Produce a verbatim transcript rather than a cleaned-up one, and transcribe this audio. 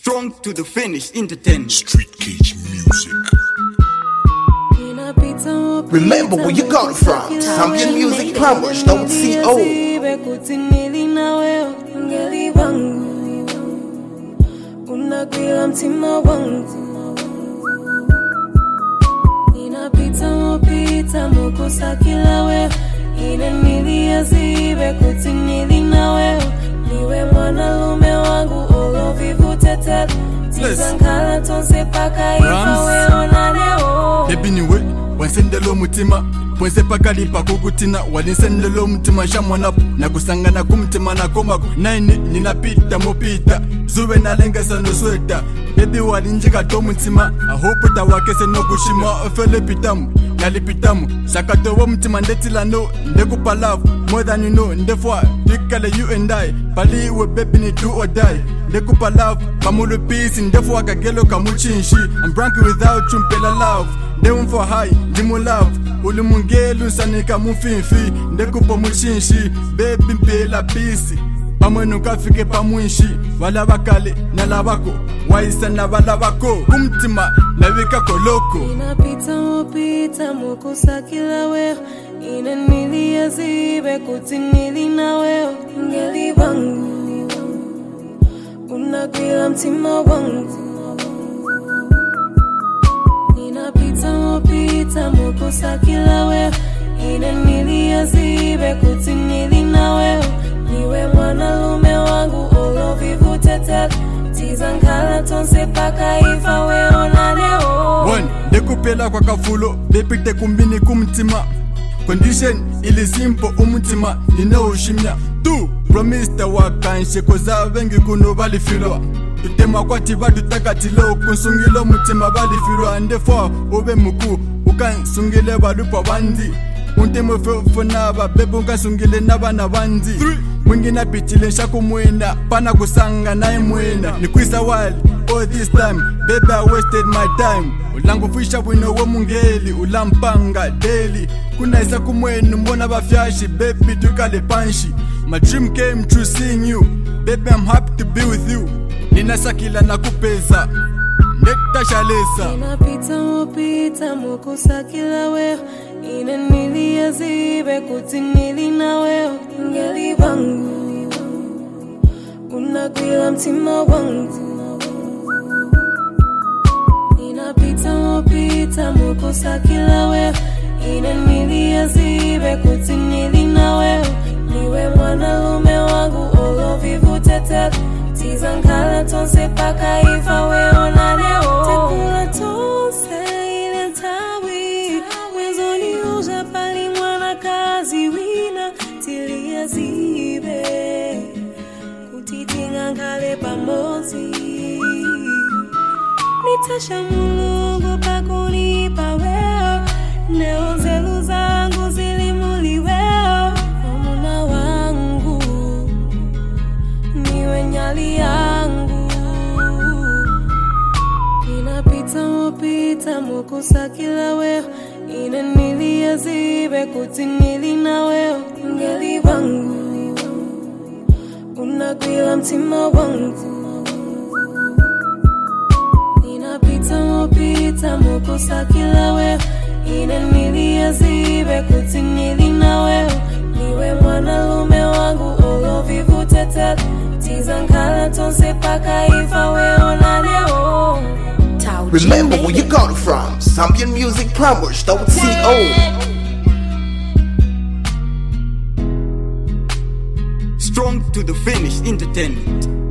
Strong to the finish, entertainment. Street Cage Music. Remember where you got it from. Zambian Music Plumbers dot co. Unakwila mtima wangu, ninapita mopita mokosa kila wewe, inanilia zibe kuti nili na wewe, niwe mwanalume wangu olovivu tete, tizankala tonse paka ifa wewe na leo. Baby niwe, wansendelo mutima, ponse pakalipa kukutina, walinsendelo mutima shamonapo, na kusangana kumtima na komako, naini ninapita mopita, zuwe na lenga sano sweta, baby walinjika to mutima, ahopo tawakese no kushima, ofele pitamu, nalipitamu, sakatowo mutima ndetila no, ndekupa love, more than you know, ndefwa, pikale you and I, pali we baby ni do or die, ndekupa love, kamulu peace, ndefwa kagelo kamuchinshi, I'm branky without you mpela love, ndemu for high, ndimu love, uli mungelu sanika mufinfi, ndekupa muchinshi, baby mpela peace, pamwenu kafike pamwinshi, wala bakale na labako, waisa na wala bako, kumtima na wika koloko. Inapita mopita mokosa kila wewe, inanilia zibe kuti nili na wewe, ngeli wangu, unakwila mtima wangu. Inapita mopita mokosa kila wewe, inanilia zibe kuti nili na wewe, niwe mwanalume wangu olovivu tete, tizankala tonse paka ifa wewe na leo. One, ndekupela kwa kafulo, baby tekumbini kumtima, condition ili simple umutima, nina ushimya. Two, promise tawakanshe koza vengi kuno bali filwa, utema kwa tiba tutakatilo, kunsungilo mutima bali filwa, ndefwa ube muku, ukansungile balupa bandi, untemo fefo naba, bebe ukansungile naba na bandi. Three, mwingina pitile shaku mwena, pana kusanga na mwena, nikwisa wali, all this time, baby I wasted my time, ulangu fisha wino wa mungeli, ulampanga daily, kuna isa kumwenu mbona bafyashi, baby tukale panshi, my dream came true seeing you, baby I'm happy to be with you, nina sakila na kupeza, nekta shalesa. Inapita mopita mokosa kila wewe, inanilia zibe kuti nili na wewe, ngeli wangu, unakwila mtima wangu. Inapita mopita mokosa kila wewe, inanilia zibe kuti nili na wewe, niwe mwanalume wangu olovivu tete, tizankala tonse paka ifa wewe na leo. Tekula tonse ile tawi, wezoni uja pali mwana kazi wina, tilia zibe kutitinga ngale pamozi, nitasha mulungu pakunipa wewe, neo zelu zangu zilimuli wewe, omuna wangu niwe nyali yangu. Inapita mopita mokosa kila wewe, inanilia zibe kuti nili na wewe, ngeli wangu, unakwila mtima wangu. Inapita mopita mokosa kila wewe, inanilia zibe kuti nili na wewe, niwe mwanalume wangu olovivu tete, tizankala tonse paka ifa wewe na leo. Remember where you got it from. Zambian Music Plumbers dot co. Strong to the finish, entertainment.